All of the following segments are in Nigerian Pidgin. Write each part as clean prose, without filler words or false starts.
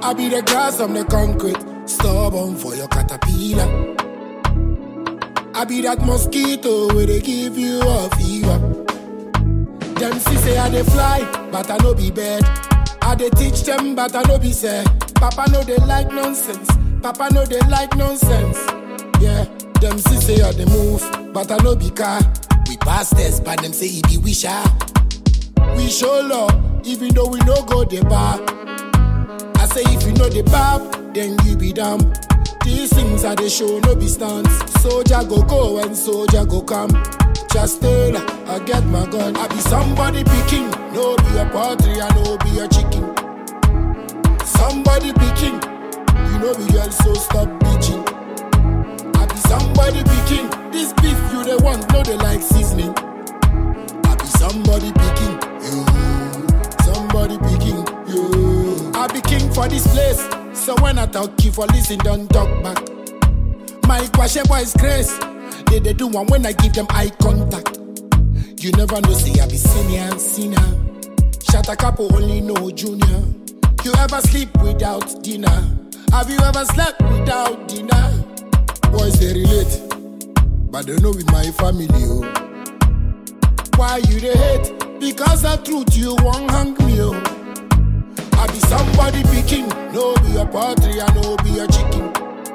I be the grass, I'm the concrete. Stubborn for your caterpillar. I be that mosquito where they give you a fever. Them see say I dey fly, but I no be bird. I dey teach them, but I no be sad. Papa know they like nonsense. Papa know they like nonsense. Yeah, them see say I dey move, but I no be car. We pass test, but them say he be wisher. We show love, even though we no go the bar. I say if you know the bar, then you be damn. These things are the show, no be stunts. Soldier go and soldier go come. Just tell I get my gun. I be somebody picking, no be a poultry, I no be a chicken. Somebody picking, you know be girl, so stop bitching. I be somebody picking, this beef you the want, no they like seasoning. I be somebody picking, you. Somebody picking, you. I be king for this place. So when I talk, you for listen, don't talk back. My Kwashe boys grace, they do one when I give them eye contact. You never know, say I be senior and senior. Shut a couple, only know junior. You ever sleep without dinner? Have you ever slept without dinner? Boys they relate, but they know with my family. Oh. Why you they hate? Because of truth you won't hang me. Oh. I be somebody picking, no be a poultry, I no be a chicken.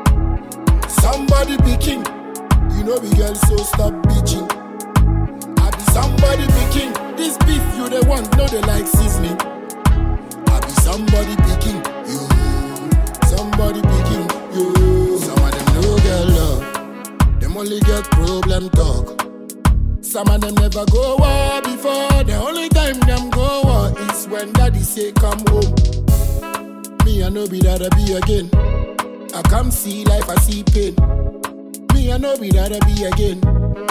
Somebody picking, you know be girl, so stop bitching. I be somebody picking, this beef you the want, no they like seasoning. I be somebody picking, you. Somebody picking, you. Some of them no get love, them only get problem talk. Some of them never go war before. The only time them go war is when daddy say come home. Me I no be that I be again. I come see life, I see pain. Me I no be that I be again.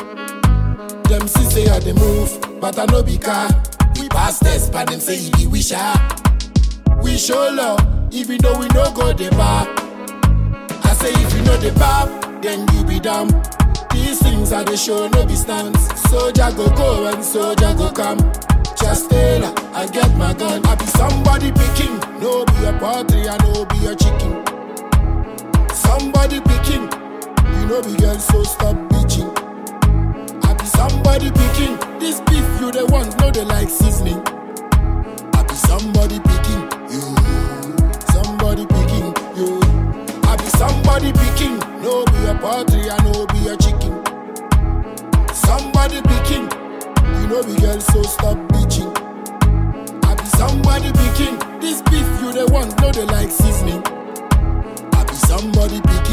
Them see say I dey move, but I no be car. We pass test, but them say he be wisher. We show love, even though we no go the bar. I say if you know the bar, then you be damn. These things are the show, no be stunts. Soldier go and soldier go come. Just tell I get my gun. I be somebody picking, no be a poultry, I no be a chicken. Somebody picking, you know be girl, so stop bitching. I be somebody picking, this beef you the want, no they like seasoning. I be somebody picking, you. Somebody picking, you. I be somebody picking, no be a poultry, I no be a chicken. Somebody picking, you know be girl, so stop bitching. I be somebody picking, this beef you the want, no they like seasoning. I be somebody picking.